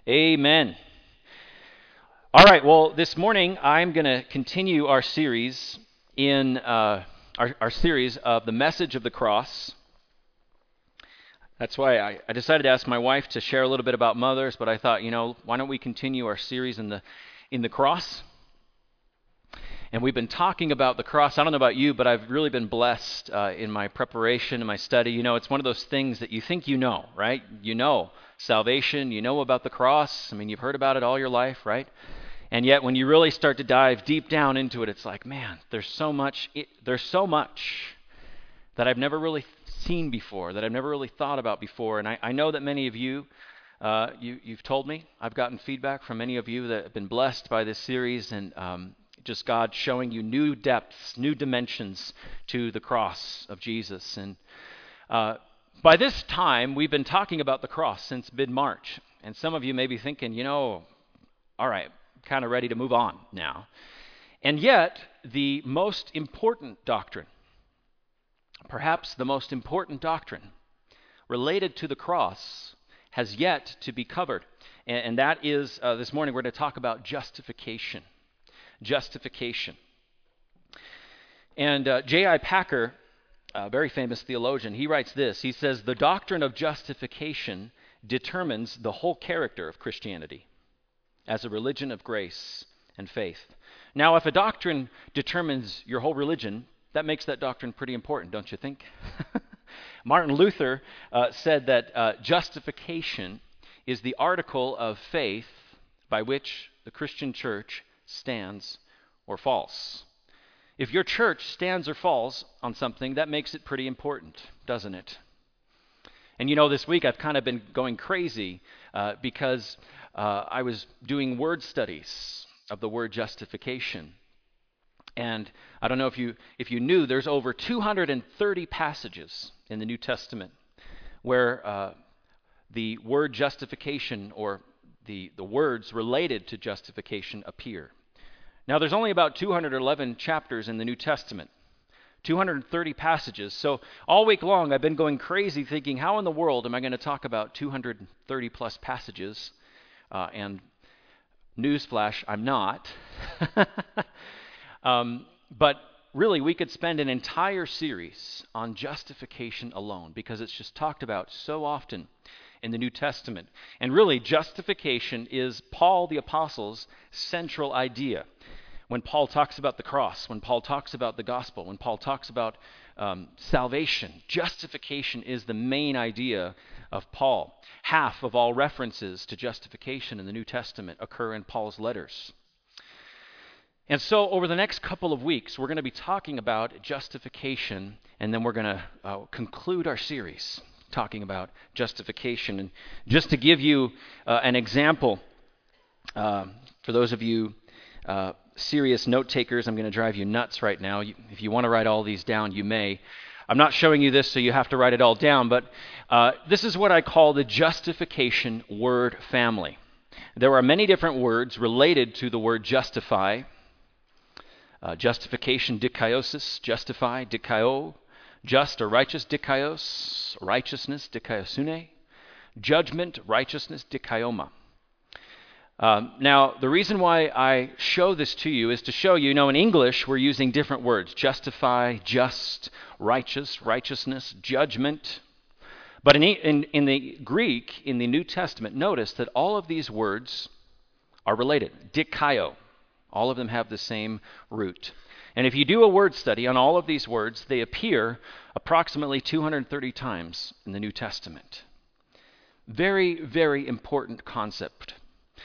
Amen. All right, well, this morning I'm going to continue our series in our series of the message of the cross. That's why I decided to ask my wife to share a little bit about mothers, but I thought, why don't we continue our series in the cross? And we've been talking about the cross. I don't know about you, but I've really been blessed in my preparation and my study. It's one of those things that you think you know, right? You know salvation, you know about the cross. I mean, you've heard about it all your life, right? And yet when you really start to dive deep down into it, it's like, man, there's so much that I've never really seen before, that I've never really thought about before. And I know that many of you, you've told me, I've gotten feedback from many of you that have been blessed by this series, and just God showing you new depths, new dimensions to the cross of Jesus. And by this time, we've been talking about the cross since mid-March. And some of you may be thinking, all right, kind of ready to move on now. And yet, the most important doctrine, perhaps the most important doctrine related to the cross, has yet to be covered. And that is, this morning we're going to talk about justification. Justification. And J.I. Packer, a very famous theologian, he writes this. He says, the doctrine of justification determines the whole character of Christianity as a religion of grace and faith. Now, if a doctrine determines your whole religion, that makes that doctrine pretty important, don't you think? Martin Luther said that justification is the article of faith by which the Christian church stands or falls. If your church stands or falls on something, that makes it pretty important, doesn't it? And this week I've kind of been going crazy because I was doing word studies of the word justification. And I don't know if you knew, there's over 230 passages in the New Testament where the word justification or the words related to justification appear. Now, there's only about 211 chapters in the New Testament, 230 passages. So all week long, I've been going crazy thinking, how in the world am I going to talk about 230 plus passages? And newsflash, I'm not. But really, we could spend an entire series on justification alone because it's just talked about so often in the New Testament. And really, justification is Paul the Apostle's central idea. When Paul talks about the cross, when Paul talks about the gospel, when Paul talks about salvation, justification is the main idea of Paul. Half of all references to justification in the New Testament occur in Paul's letters. And so over the next couple of weeks, we're going to be talking about justification, and then we're going to conclude our series talking about justification. And just to give you an example, for those of you serious note takers, I'm going to drive you nuts right now. If you want to write all these down, you may. I'm not showing you this, so you have to write it all down, but this is what I call the justification word family. There are many different words related to the word justify. Justification, dikaiosis, justify, dikaio, just or righteous, dikaios, righteousness, dikaiosune, judgment, righteousness, dikaioma. Now, the reason why I show this to you is to show you, in English, we're using different words, justify, just, righteous, righteousness, judgment. But in the Greek, in the New Testament, notice that all of these words are related, dikaio. All of them have the same root. And if you do a word study on all of these words, they appear approximately 230 times in the New Testament. Very, very important concept.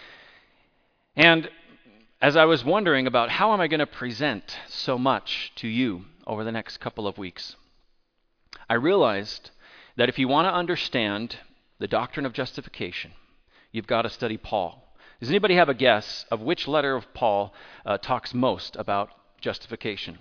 And as I was wondering about how am I going to present so much to you over the next couple of weeks, I realized that if you want to understand the doctrine of justification, you've got to study Paul. Does anybody have a guess of which letter of Paul talks most about justification?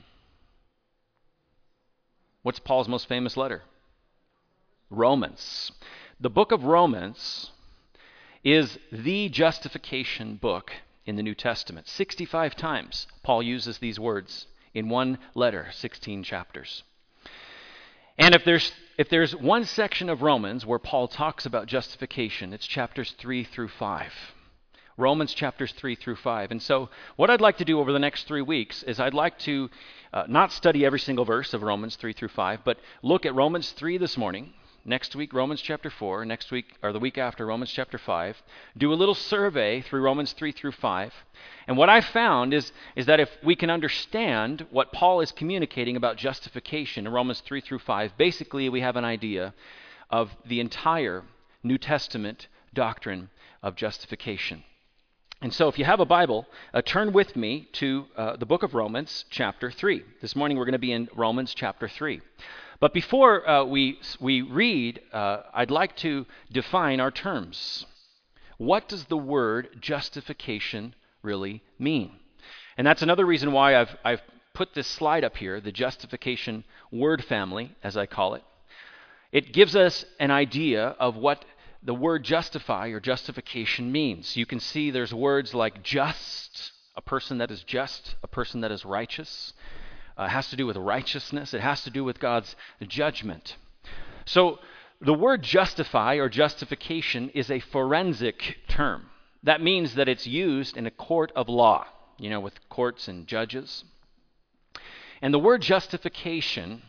What's Paul's most famous letter? Romans. The book of Romans is the justification book in the New Testament. 65 times Paul uses these words in one letter, 16 chapters. And if there's if there's one section of Romans where Paul talks about justification, it's chapters 3 through 5. Romans chapters 3 through 5. And so what I'd like to do over the next 3 weeks is I'd like to not study every single verse of Romans 3 through 5, but look at Romans 3 this morning. Next week, Romans chapter 4. Next week, or the week after, Romans chapter 5. Do a little survey through Romans 3 through 5. And what I found is that if we can understand what Paul is communicating about justification in Romans 3 through 5, basically we have an idea of the entire New Testament doctrine of justification. And so if you have a Bible, turn with me to the book of Romans chapter 3. This morning we're going to be in Romans chapter 3. But before we read, I'd like to define our terms. What does the word justification really mean? And that's another reason why I've put this slide up here, the justification word family, as I call it. It gives us an idea of what the word justify or justification means. You can see there's words like just, a person that is just, a person that is righteous. It has to do with righteousness. It has to do with God's judgment. So the word justify or justification is a forensic term. That means that it's used in a court of law, with courts and judges. And the word justification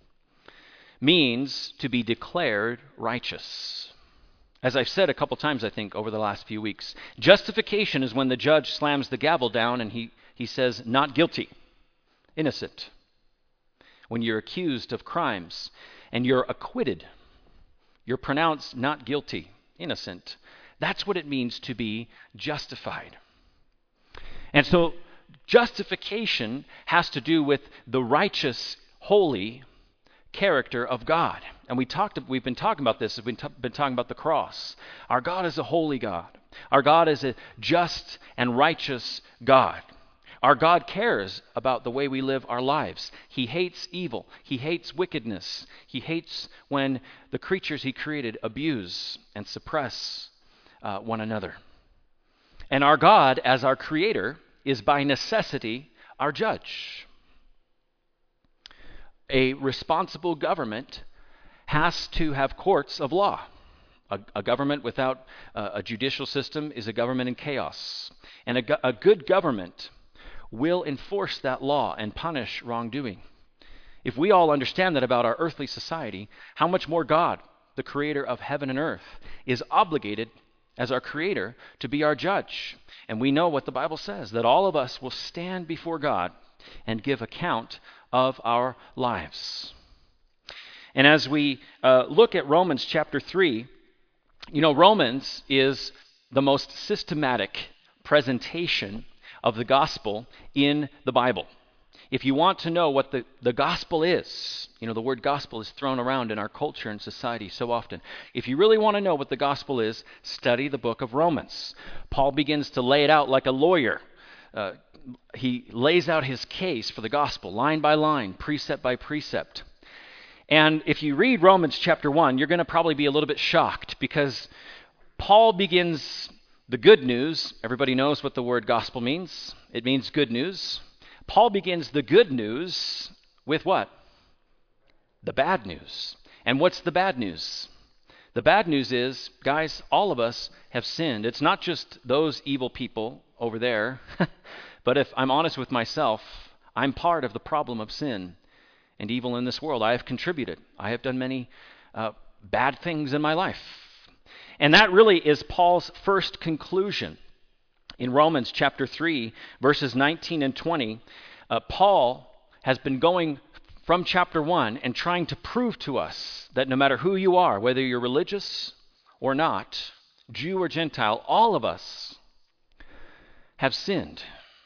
means to be declared righteous. As I've said a couple times, I think, over the last few weeks, justification is when the judge slams the gavel down and he says, not guilty. Innocent. When you're accused of crimes and you're acquitted, you're pronounced not guilty, innocent. That's what it means to be justified. And so justification has to do with the righteous, holy character of God. And we've been talking about this. We've been talking about the cross. Our God is a holy God. Our God is a just and righteous God. Our God cares about the way we live our lives. He hates evil. He hates wickedness. He hates when the creatures he created abuse and suppress one another. And our God, as our creator, is by necessity our judge. A responsible government has to have courts of law. A government without a judicial system is a government in chaos. And a good government will enforce that law and punish wrongdoing. If we all understand that about our earthly society, how much more God, the creator of heaven and earth, is obligated as our creator to be our judge. And we know what the Bible says, that all of us will stand before God and give account of our lives. And as we look at Romans chapter 3, Romans is the most systematic presentation of the gospel in the Bible. If you want to know what the gospel is, the word gospel is thrown around in our culture and society so often. If you really want to know what the gospel is, study the book of Romans. Paul begins to lay it out like a lawyer. He lays out his case for the gospel, line by line, precept by precept. And if you read Romans chapter 1, you're going to probably be a little bit shocked because Paul begins the good news. Everybody knows what the word gospel means. It means good news. Paul begins the good news with what? The bad news. And what's the bad news? The bad news is, guys, all of us have sinned. It's not just those evil people over there. But if I'm honest with myself, I'm part of the problem of sin and evil in this world. I have contributed. I have done many bad things in my life. And that really is Paul's first conclusion. In Romans chapter 3, verses 19 and 20, Paul has been going from chapter 1 and trying to prove to us that no matter who you are, whether you're religious or not, Jew or Gentile, all of us have sinned.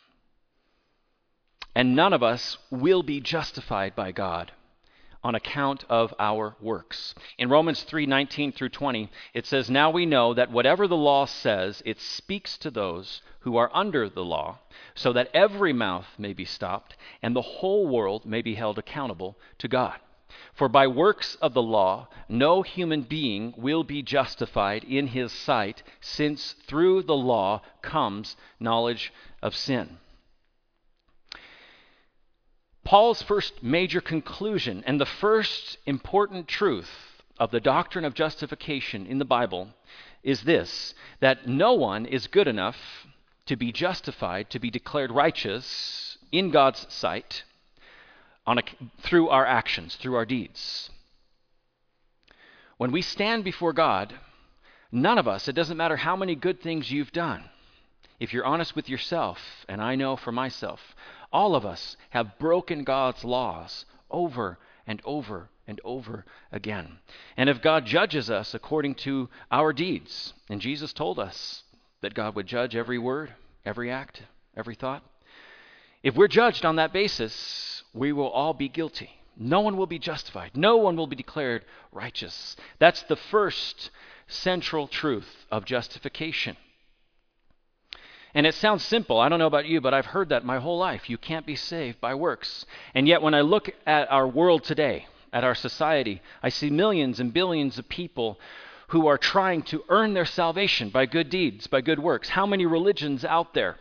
And none of us will be justified by God on account of our works. In Romans 3:19 through 20, it says, "Now we know that whatever the law says, it speaks to those who are under the law, so that every mouth may be stopped, and the whole world may be held accountable to God. For by works of the law, no human being will be justified in his sight, since through the law comes knowledge of sin." Paul's first major conclusion and the first important truth of the doctrine of justification in the Bible is this, that no one is good enough to be justified, to be declared righteous in God's sight through our actions, through our deeds. When we stand before God, none of us, it doesn't matter how many good things you've done, if you're honest with yourself, and I know for myself, all of us have broken God's laws over and over and over again. And if God judges us according to our deeds, and Jesus told us that God would judge every word, every act, every thought, if we're judged on that basis, we will all be guilty. No one will be justified. No one will be declared righteous. That's the first central truth of justification. And it sounds simple. I don't know about you, but I've heard that my whole life. You can't be saved by works. And yet when I look at our world today, at our society, I see millions and billions of people who are trying to earn their salvation by good deeds, by good works. How many religions out there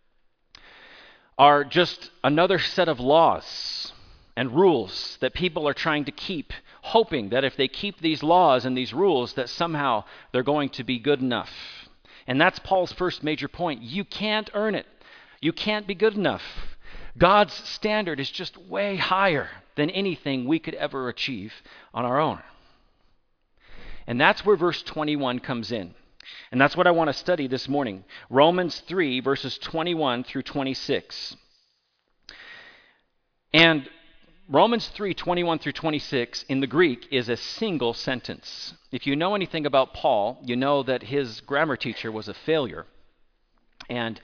are just another set of laws and rules that people are trying to keep, hoping that if they keep these laws and these rules, that somehow they're going to be good enough. And that's Paul's first major point. You can't earn it. You can't be good enough. God's standard is just way higher than anything we could ever achieve on our own. And that's where verse 21 comes in. And that's what I want to study this morning. Romans 3, verses 21 through 26. And Romans 3, 21 through 26 in the Greek is a single sentence. If you know anything about Paul, you know that his grammar teacher was a failure. And,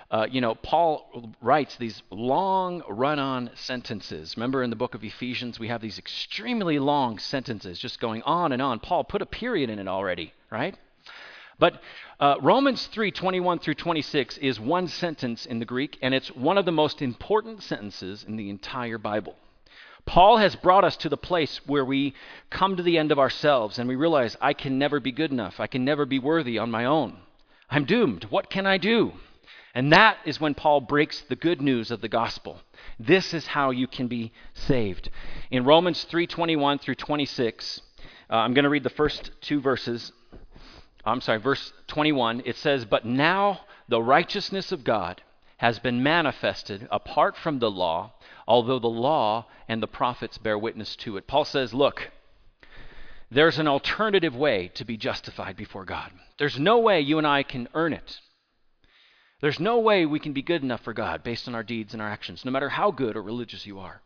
Paul writes these long run-on sentences. Remember in the book of Ephesians, we have these extremely long sentences just going on and on. Paul put a period in it already, right? But Romans 3, 21 through 26 is one sentence in the Greek, and it's one of the most important sentences in the entire Bible. Paul has brought us to the place where we come to the end of ourselves and we realize, I can never be good enough. I can never be worthy on my own. I'm doomed. What can I do? And that is when Paul breaks the good news of the gospel. This is how you can be saved. In Romans 3:21 through 26, I'm going to read the first two verses. Verse 21. It says, "But now the righteousness of God has been manifested apart from the law, although the law and the prophets bear witness to it." Paul says, look, there's an alternative way to be justified before God. There's no way you and I can earn it. There's no way we can be good enough for God based on our deeds and our actions, no matter how good or religious you are.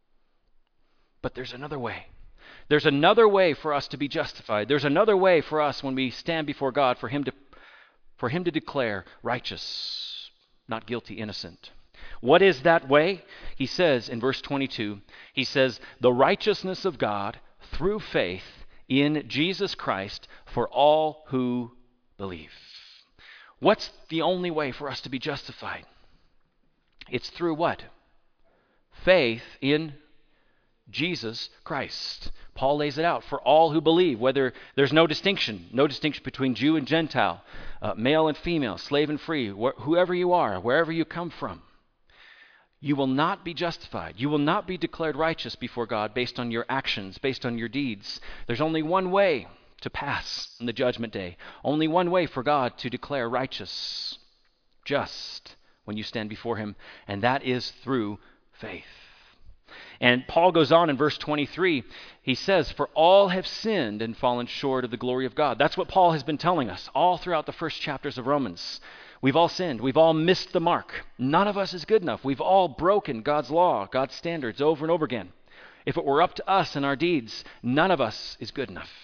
But there's another way. There's another way for us to be justified. There's another way for us when we stand before God for Him to declare righteous, not guilty, innocent. What is that way? He says in verse 22, he says, "The righteousness of God through faith in Jesus Christ for all who believe." What's the only way for us to be justified? It's through what? Faith in Jesus Christ. Paul lays it out for all who believe, whether there's no distinction between Jew and Gentile, male and female, slave and free, whoever you are, wherever you come from. You will not be justified. You will not be declared righteous before God based on your actions, based on your deeds. There's only one way to pass in the judgment day. Only one way for God to declare righteous, just, when you stand before Him, and that is through faith. And Paul goes on in verse 23, he says, "For all have sinned and fallen short of the glory of God." That's what Paul has been telling us all throughout the first chapters of Romans. We've all sinned. We've all missed the mark. None of us is good enough. We've all broken God's law, God's standards over and over again. If it were up to us and our deeds, none of us is good enough.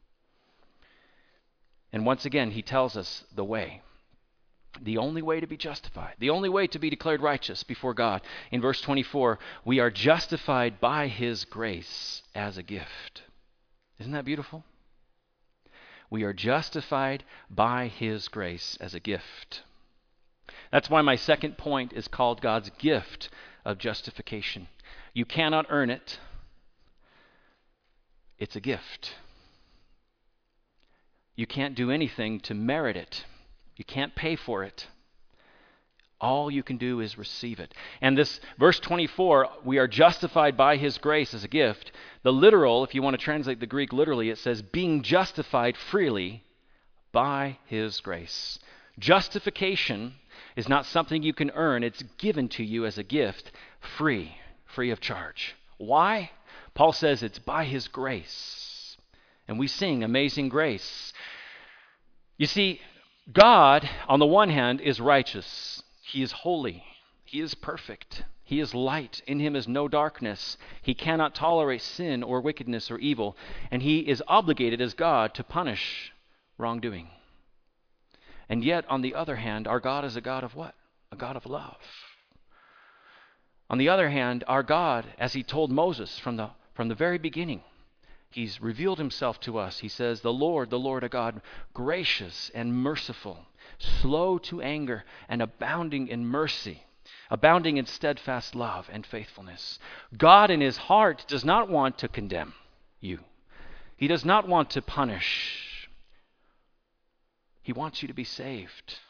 And once again, he tells us the way. The only way to be justified, the only way to be declared righteous before God. In verse 24, we are justified by His grace as a gift. Isn't that beautiful? We are justified by His grace as a gift. That's why my second point is called God's gift of justification. You cannot earn it. It's a gift. You can't do anything to merit it. You can't pay for it. All you can do is receive it. And this verse 24, we are justified by his grace as a gift. The literal, if you want to translate the Greek literally, it says being justified freely by his grace. Justification is not something you can earn. It's given to you as a gift, free of charge. Why? Paul says it's by his grace. And we sing Amazing Grace. You see, God, on the one hand, is righteous. He is holy. He is perfect. He is light. In him is no darkness. He cannot tolerate sin or wickedness or evil. And he is obligated as God to punish wrongdoing. And yet, on the other hand, our God is a God of what? A God of love. On the other hand, our God, as he told Moses from the very beginning, he's revealed himself to us. He says, the Lord, a God gracious and merciful, slow to anger and abounding in mercy, abounding in steadfast love and faithfulness. God in his heart does not want to condemn you. He does not want to punish. He wants you to be saved.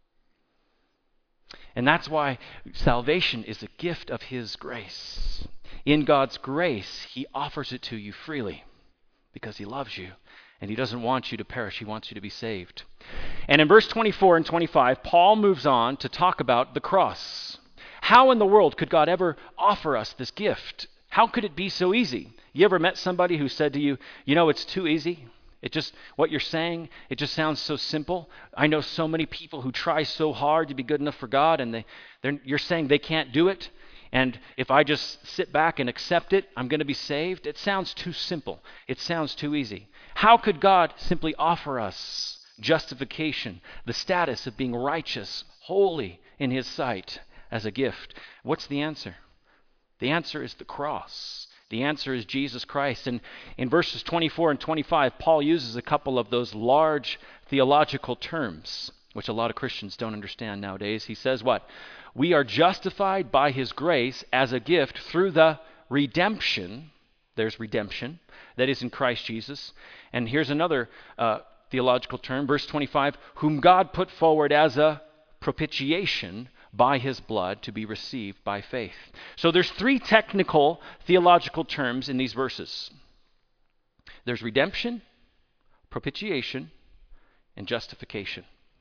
And that's why salvation is a gift of his grace. In God's grace, he offers it to you freely because he loves you and he doesn't want you to perish. He wants you to be saved. And in verse 24 and 25, Paul moves on to talk about the cross. How in the world could God ever offer us this gift? How could it be so easy? You ever met somebody who said to you, it's too easy? What you're saying, it just sounds so simple. I know so many people who try so hard to be good enough for God, and you're saying they can't do it. And if I just sit back and accept it, I'm going to be saved. It sounds too simple. It sounds too easy. How could God simply offer us justification, the status of being righteous, holy in his sight as a gift? What's the answer? The answer is the cross. The answer is Jesus Christ. And in verses 24 and 25, Paul uses a couple of those large theological terms, which a lot of Christians don't understand nowadays. He says what? We are justified by his grace as a gift through the redemption. There's redemption that is in Christ Jesus. And here's another theological term, verse 25, whom God put forward as a propitiation by his blood to be received by faith. So there's three technical theological terms in these verses. There's redemption, propitiation, and justification.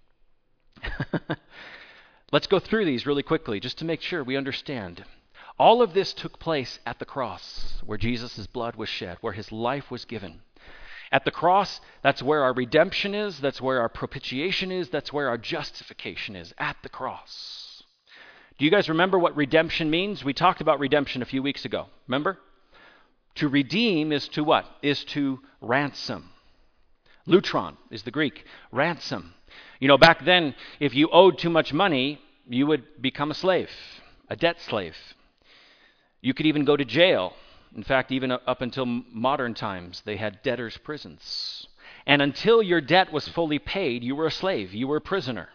Let's go through these really quickly just to make sure we understand. All of this took place at the cross, where Jesus' blood was shed, where his life was given. At the cross, that's where our redemption is, that's where our propitiation is, that's where our justification is, at the cross. Do you guys remember what redemption means? We talked about redemption a few weeks ago. Remember? To redeem is to what? Is to ransom. Lutron is the Greek. Ransom. Back then, if you owed too much money, you would become a slave, a debt slave. You could even go to jail. In fact, even up until modern times, they had debtors' prisons. And until your debt was fully paid, you were a slave. You were a prisoner.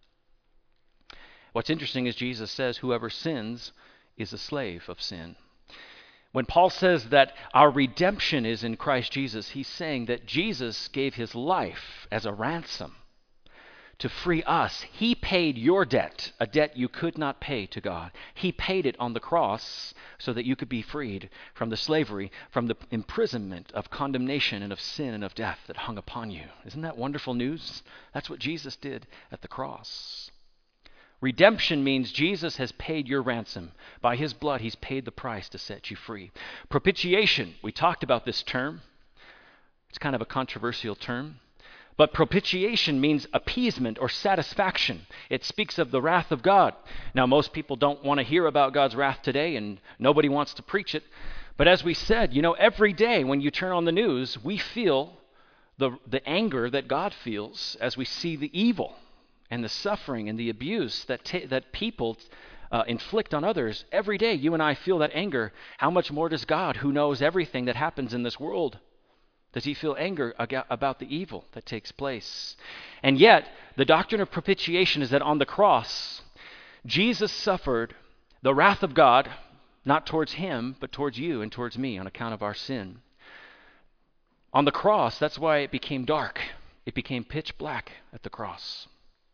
What's interesting is Jesus says whoever sins is a slave of sin. When Paul says that our redemption is in Christ Jesus, he's saying that Jesus gave his life as a ransom to free us. He paid your debt, a debt you could not pay to God. He paid it on the cross so that you could be freed from the slavery, from the imprisonment of condemnation and of sin and of death that hung upon you. Isn't that wonderful news? That's what Jesus did at the cross. Redemption means Jesus has paid your ransom. By his blood, he's paid the price to set you free. Propitiation, we talked about this term. It's kind of a controversial term. But propitiation means appeasement or satisfaction. It speaks of the wrath of God. Now, most people don't want to hear about God's wrath today, and nobody wants to preach it. But as we said, every day when you turn on the news, we feel the anger that God feels as we see the evil and the suffering and the abuse that people inflict on others. Every day, you and I feel that anger. How much more does God, who knows everything that happens in this world, does he feel anger about the evil that takes place? And yet, the doctrine of propitiation is that on the cross, Jesus suffered the wrath of God, not towards him, but towards you and towards me on account of our sin. On the cross, that's why it became dark. It became pitch black at the cross.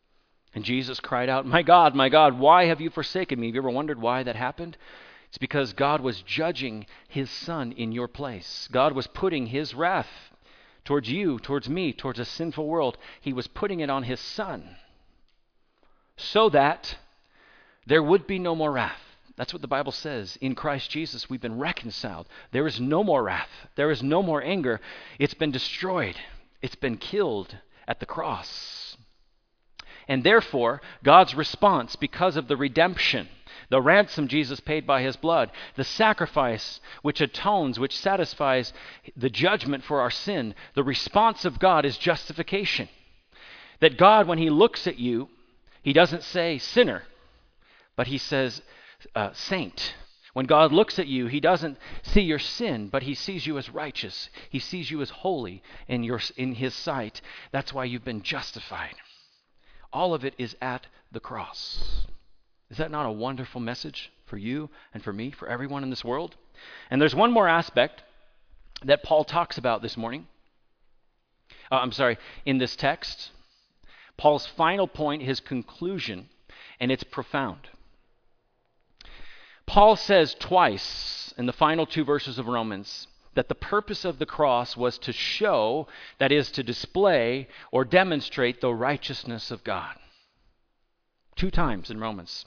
And Jesus cried out, my God, why have you forsaken me?" Have you ever wondered why that happened? It's because God was judging his Son in your place. God was putting his wrath towards you, towards me, towards a sinful world. He was putting it on his Son so that there would be no more wrath. That's what the Bible says. In Christ Jesus, we've been reconciled. There is no more wrath. There is no more anger. It's been destroyed. It's been killed at the cross. And therefore, God's response, because of the redemption, the ransom Jesus paid by his blood, the sacrifice which atones, which satisfies the judgment for our sin, the response of God is justification. That God, when he looks at you, he doesn't say sinner, but he says saint. When God looks at you, he doesn't see your sin, but he sees you as righteous. He sees you as holy in his sight. That's why you've been justified. All of it is at the cross. Is that not a wonderful message for you and for me, for everyone in this world? And there's one more aspect that Paul talks about this morning. In this text. Paul's final point, his conclusion, and it's profound. Paul says twice in the final 2 verses of Romans that the purpose of the cross was to show, that is, to display or demonstrate the righteousness of God. 2 times in Romans.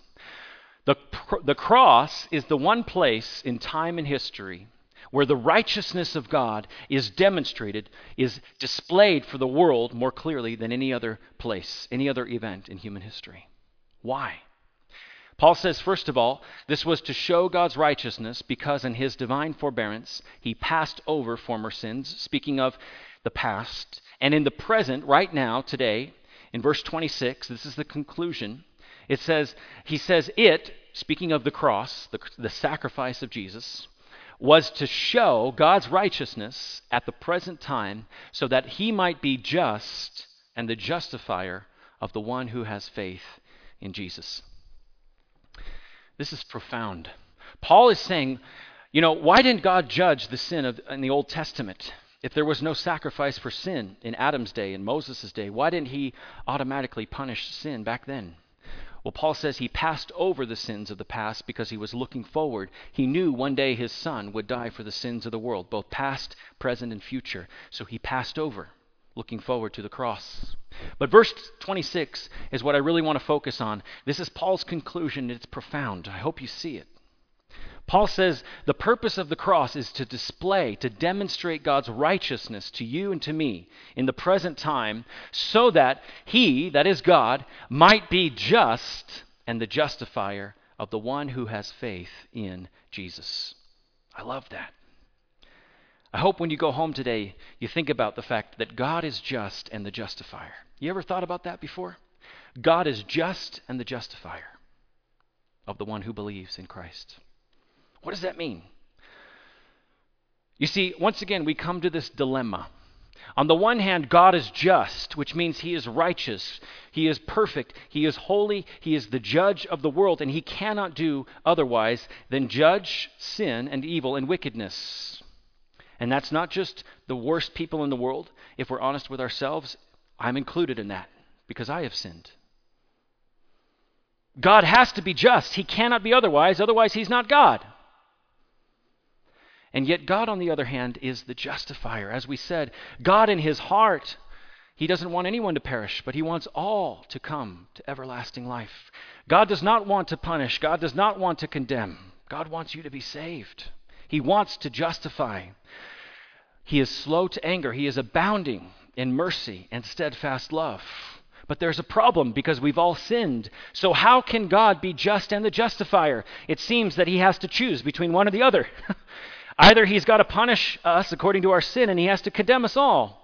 The cross is the one place in time and history where the righteousness of God is demonstrated, is displayed for the world more clearly than any other place, any other event in human history. Why? Paul says, first of all, this was to show God's righteousness because in his divine forbearance, he passed over former sins, speaking of the past. And in the present, right now, today, in verse 26, this is the conclusion. He says, speaking of the cross, the sacrifice of Jesus, was to show God's righteousness at the present time so that he might be just and the justifier of the one who has faith in Jesus. This is profound. Paul is saying, why didn't God judge the sin in the Old Testament? If there was no sacrifice for sin in Adam's day, in Moses' day, why didn't he automatically punish sin back then? Well, Paul says he passed over the sins of the past because he was looking forward. He knew one day his Son would die for the sins of the world, both past, present, and future. So he passed over, looking forward to the cross. But verse 26 is what I really want to focus on. This is Paul's conclusion. It's profound. I hope you see it. Paul says the purpose of the cross is to display, to demonstrate God's righteousness to you and to me in the present time so that he, that is God, might be just and the justifier of the one who has faith in Jesus. I love that. I hope when you go home today, you think about the fact that God is just and the justifier. You ever thought about that before? God is just and the justifier of the one who believes in Christ. What does that mean? You see, once again, we come to this dilemma. On the one hand, God is just, which means he is righteous, he is perfect, he is holy, he is the judge of the world, and he cannot do otherwise than judge sin and evil and wickedness. And that's not just the worst people in the world. If we're honest with ourselves, I'm included in that because I have sinned. God has to be just. He cannot be otherwise he's not God. And yet God, on the other hand, is the justifier. As we said, God in his heart, he doesn't want anyone to perish, but he wants all to come to everlasting life. God does not want to punish. God does not want to condemn. God wants you to be saved. He wants to justify. He is slow to anger. He is abounding in mercy and steadfast love. But there's a problem because we've all sinned. So how can God be just and the justifier? It seems that he has to choose between one or the other. Either he's got to punish us according to our sin and he has to condemn us all.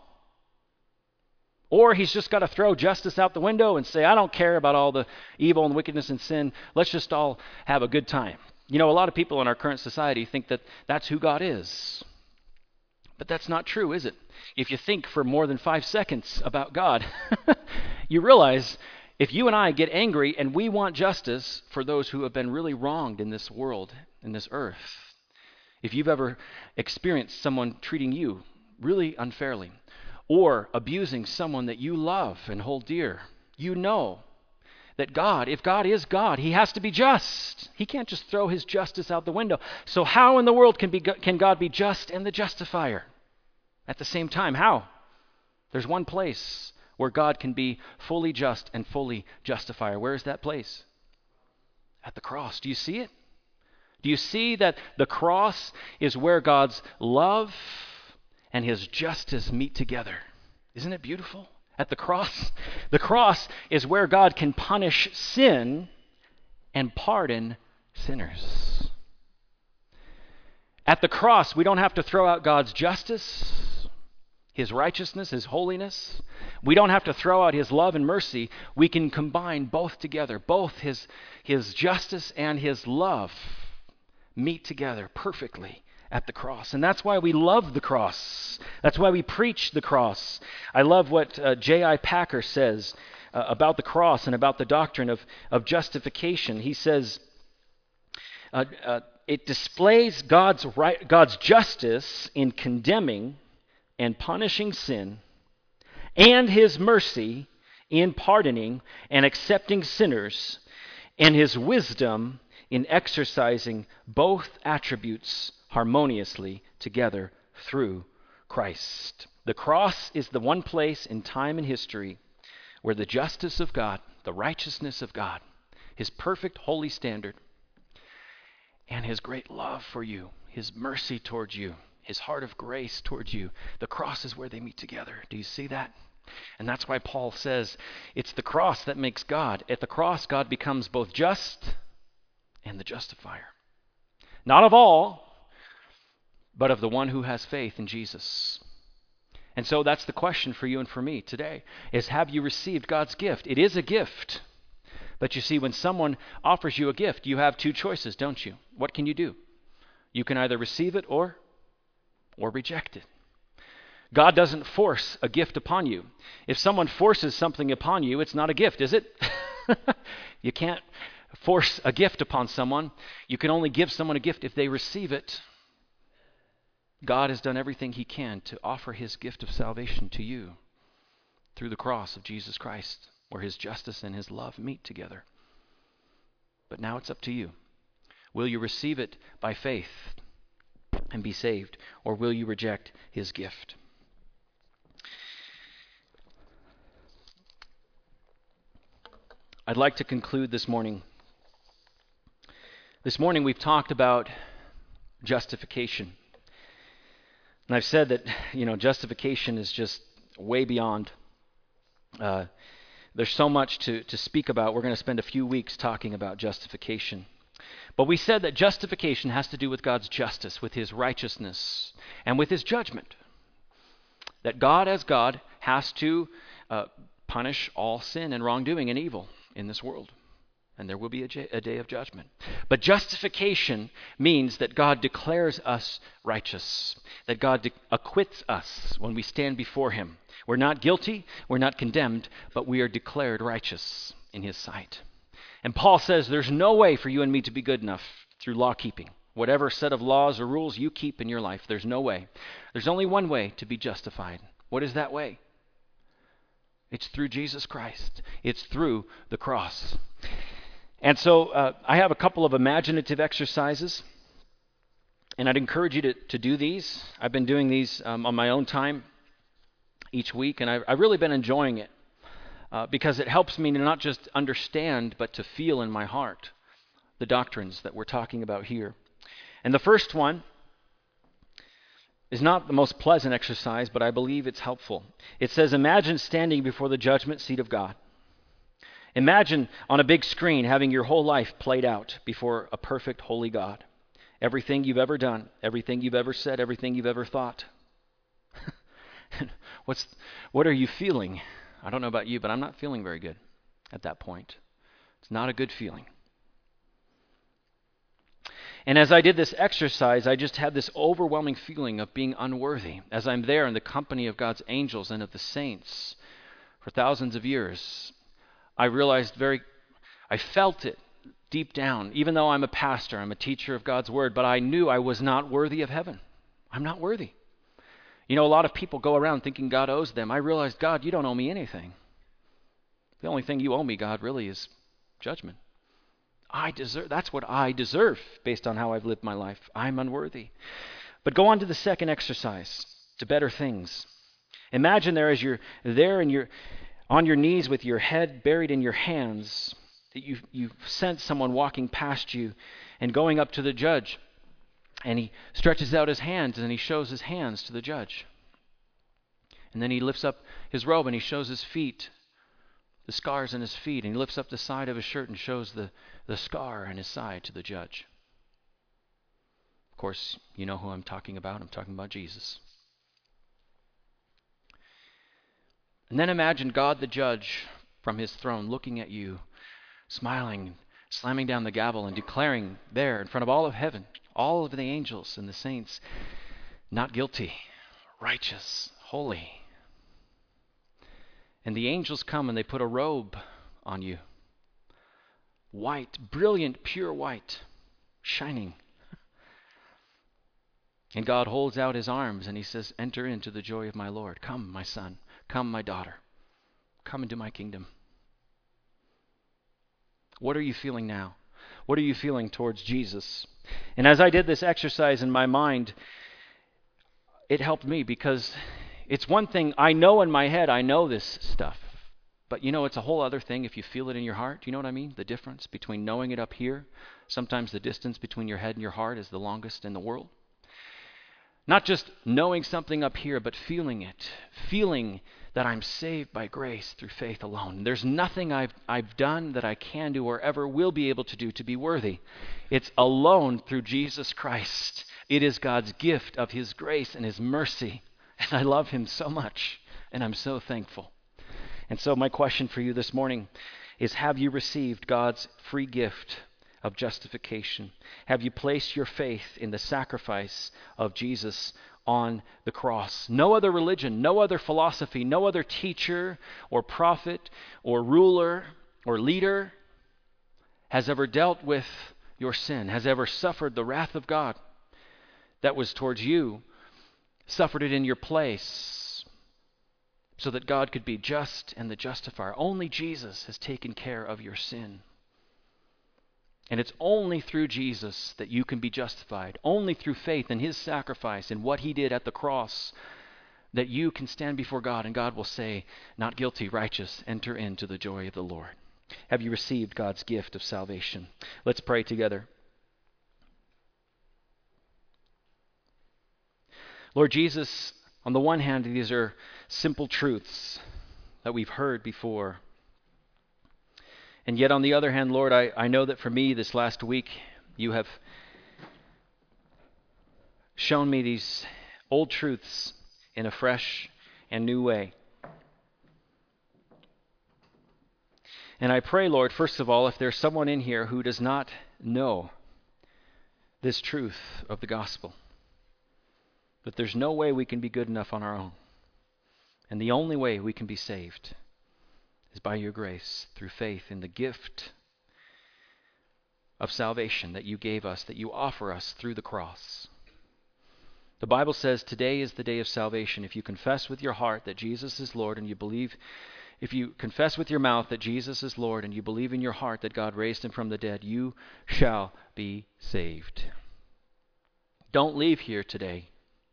Or he's just got to throw justice out the window and say, I don't care about all the evil and wickedness and sin. Let's just all have a good time. A lot of people in our current society think that that's who God is. But that's not true, is it? If you think for more than 5 seconds about God, you realize if you and I get angry and we want justice for those who have been really wronged in this world, in this earth, if you've ever experienced someone treating you really unfairly or abusing someone that you love and hold dear, you know that if God is God, he has to be just. He can't just throw his justice out the window. So how in the world can God be just and the justifier at the same time? How? There's one place where God can be fully just and fully justifier. Where is that place? At the cross. Do you see it? Do you see that the cross is where God's love and his justice meet together? Isn't it beautiful? At the cross is where God can punish sin and pardon sinners. At the cross, we don't have to throw out God's justice, his righteousness, his holiness. We don't have to throw out his love and mercy. We can combine both together. Both his justice and his love meet together perfectly at the cross. And that's why we love the cross. That's why we preach the cross. I love what J.I. Packer says about the cross and about the doctrine of justification. He says, it displays God's justice in condemning and punishing sin, and his mercy in pardoning and accepting sinners, and his wisdom in exercising both attributes harmoniously together through Christ. The cross is the one place in time and history where the justice of God, the righteousness of God, his perfect holy standard, and his great love for you, his mercy towards you, his heart of grace towards you, the cross is where they meet together. Do you see that? And that's why Paul says it's the cross that makes God. At the cross, God becomes both just and the justifier. Not of all, but of the one who has faith in Jesus. And so that's the question for you and for me today, is have you received God's gift? It is a gift. But you see, when someone offers you a gift, you have two choices, don't you? What can you do? You can either receive it or reject it. God doesn't force a gift upon you. If someone forces something upon you, it's not a gift, is it? You can't force a gift upon someone. You can only give someone a gift if they receive it. God has done everything he can to offer his gift of salvation to you through the cross of Jesus Christ, where his justice and his love meet together. But now it's up to you. Will you receive it by faith and be saved, or will you reject his gift? I'd like to conclude this morning. This morning we've talked about justification. And I've said that, justification is just way beyond. There's so much to speak about. We're going to spend a few weeks talking about justification. But we said that justification has to do with God's justice, with his righteousness, and with his judgment. That God, as God, has to punish all sin and wrongdoing and evil in this world. And there will be a day of judgment. But justification means that God declares us righteous, that God acquits us when we stand before him. We're not guilty, we're not condemned, but we are declared righteous in his sight. And Paul says there's no way for you and me to be good enough through law keeping. Whatever set of laws or rules you keep in your life, there's no way. There's only one way to be justified. What is that way? It's through Jesus Christ. It's through the cross. And so I have a couple of imaginative exercises, and I'd encourage you to do these. I've been doing these on my own time each week, and I've really been enjoying it because it helps me to not just understand, but to feel in my heart the doctrines that we're talking about here. And the first one is not the most pleasant exercise, but I believe it's helpful. It says, imagine standing before the judgment seat of God. Imagine on a big screen having your whole life played out before a perfect, holy God. Everything you've ever done, everything you've ever said, everything you've ever thought. What are you feeling? I don't know about you, but I'm not feeling very good at that point. It's not a good feeling. And as I did this exercise, I just had this overwhelming feeling of being unworthy as I'm there in the company of God's angels and of the saints for thousands of years. I felt it deep down. Even though I'm a pastor, I'm a teacher of God's word, but I knew I was not worthy of heaven. I'm not worthy. A lot of people go around thinking God owes them. I realized, God, you don't owe me anything. The only thing you owe me, God, really is judgment. That's what I deserve based on how I've lived my life. I'm unworthy. But go on to the second exercise, to better things. Imagine there as you're there and you're on your knees with your head buried in your hands, that you sense someone walking past you and going up to the judge. And he stretches out his hands and he shows his hands to the judge. And then he lifts up his robe and he shows his feet, the scars in his feet. And he lifts up the side of his shirt and shows the scar on his side to the judge. Of course, you know who I'm talking about. I'm talking about Jesus. And then imagine God the judge from his throne looking at you, smiling, slamming down the gavel and declaring there in front of all of heaven, all of the angels and the saints, not guilty, righteous, holy. And the angels come and they put a robe on you. White, brilliant, pure white, shining. And God holds out his arms and he says, enter into the joy of my Lord. Come, my son. Come, my daughter. Come into my kingdom. What are you feeling now? What are you feeling towards Jesus? And as I did this exercise in my mind, it helped me, because it's one thing, I know in my head, I know this stuff. But it's a whole other thing if you feel it in your heart. Do you know what I mean? The difference between knowing it up here. Sometimes the distance between your head and your heart is the longest in the world. Not just knowing something up here, but feeling it. Feeling that I'm saved by grace through faith alone. There's nothing I've done that I can do or ever will be able to do to be worthy. It's alone through Jesus Christ. It is God's gift of his grace and his mercy. And I love him so much, and I'm so thankful. And so my question for you this morning is, have you received God's free gift of justification? Have you placed your faith in the sacrifice of Jesus on the cross? No other religion, no other philosophy, no other teacher or prophet or ruler or leader has ever dealt with your sin, has ever suffered the wrath of God that was towards you, suffered it in your place, so that God could be just and the justifier. Only Jesus has taken care of your sin. And it's only through Jesus that you can be justified. Only through faith in his sacrifice and what he did at the cross that you can stand before God and God will say, not guilty, righteous, enter into the joy of the Lord. Have you received God's gift of salvation? Let's pray together. Lord Jesus, on the one hand, these are simple truths that we've heard before. And yet on the other hand, Lord, I know that for me this last week, you have shown me these old truths in a fresh and new way. And I pray, Lord, first of all, if there's someone in here who does not know this truth of the gospel, that there's no way we can be good enough on our own. And the only way we can be saved is by your grace, through faith in the gift of salvation that you gave us, that you offer us through the cross. The Bible says today is the day of salvation. If you confess with your heart that Jesus is Lord and you believe, if you confess with your mouth that Jesus is Lord and you believe in your heart that God raised him from the dead, you shall be saved. Don't leave here today.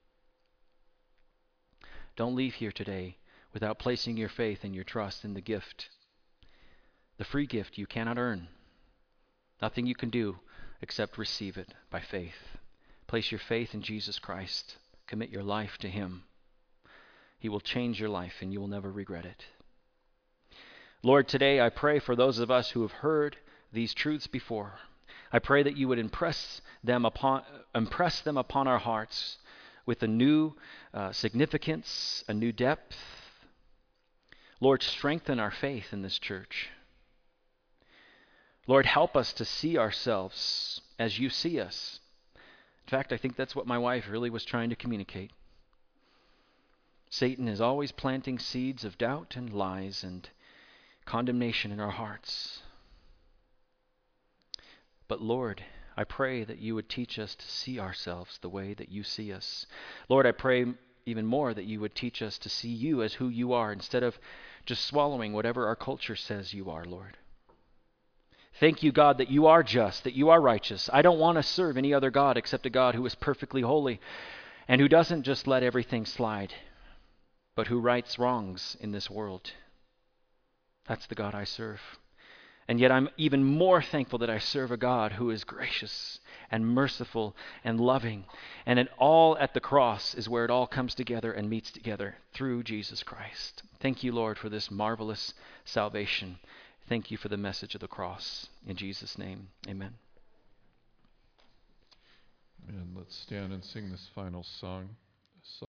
Don't leave here today without placing your faith and your trust in the gift, the free gift you cannot earn. Nothing you can do except receive it by faith. Place your faith in Jesus Christ. Commit your life to him. He will change your life and you will never regret it. Lord, today I pray for those of us who have heard these truths before. I pray that you would impress them upon our hearts with a new significance, a new depth. Lord, strengthen our faith in this church. Lord, help us to see ourselves as you see us. In fact, I think that's what my wife really was trying to communicate. Satan is always planting seeds of doubt and lies and condemnation in our hearts. But Lord, I pray that you would teach us to see ourselves the way that you see us. Lord, I pray even more that you would teach us to see you as who you are instead of just swallowing whatever our culture says you are, Lord. Thank you, God, that you are just, that you are righteous. I don't want to serve any other God except a God who is perfectly holy and who doesn't just let everything slide, but who rights wrongs in this world. That's the God I serve. And yet I'm even more thankful that I serve a God who is gracious and merciful and loving. And it all at the cross is where it all comes together and meets together through Jesus Christ. Thank you, Lord, for this marvelous salvation. Thank you for the message of the cross. In Jesus' name, amen. And let's stand and sing this final song.